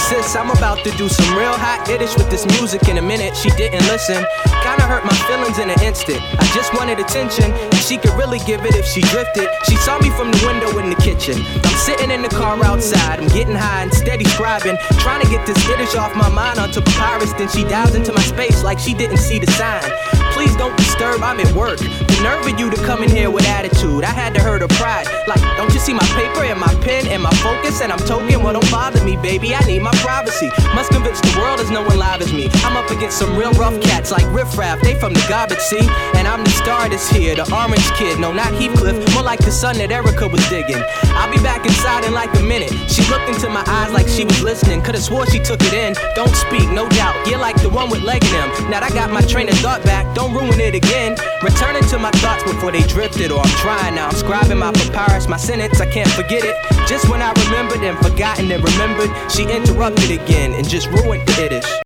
sis, I'm about to do some real hot Yiddish with this music in a minute. She didn't listen, kinda hurt my feelings in an instant. I just wanted attention, and she could really give it if she drifted. She saw me from the window in the kitchen. I'm sitting in the car outside, I'm getting high and steady scribing, trying to get this Yiddish off my mind onto papyrus. Then she dives into my space like she didn't see the sign. Please don't disturb, I'm at work. The nerve of you to come in here with attitude. I had to hurt her pride. Like, don't you see my paper and my pen and my focus? And I'm token, well, don't bother me, baby, I need my privacy. Must convince the world there's no one live as me. I'm up against some real rough cats like Riff Raff, they from the garbage, see? And I'm the star that's here, the orange kid. No, not Heathcliff, more like the son that Erica was digging. I'll be back inside in like a minute. She looked into my eyes like she was listening. Could've swore she took it in. Don't speak, no doubt, you're like the one with leg in them. Now I got my train of thought back, don't ruin it again. Returning to my thoughts before they drifted, or I'm trying now. I'm scribing my papyrus, my sentence, I can't forget it. Just when I remembered and forgotten and remembered, she interrupted again and just ruined the Yiddish.